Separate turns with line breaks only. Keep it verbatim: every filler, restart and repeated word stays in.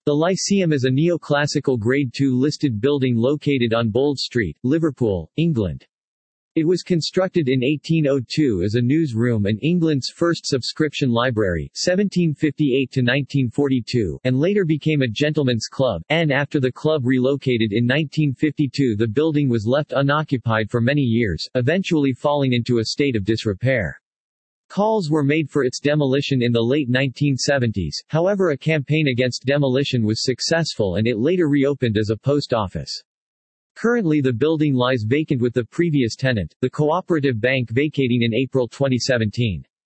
The Lyceum is a neoclassical Grade two listed building located on Bold Street, Liverpool, England. It was constructed in eighteen oh two as a newsroom and England's first subscription library seventeen fifty-eight to nineteen forty-two, and later became a gentleman's club, and after the club relocated in nineteen fifty-two the building was left unoccupied for many years, eventually falling into a state of disrepair. Calls were made for its demolition in the late nineteen seventies, however a campaign against demolition was successful and it later reopened as a post office. Currently the building lies vacant with the previous tenant, the Cooperative Bank vacating in April twenty seventeen.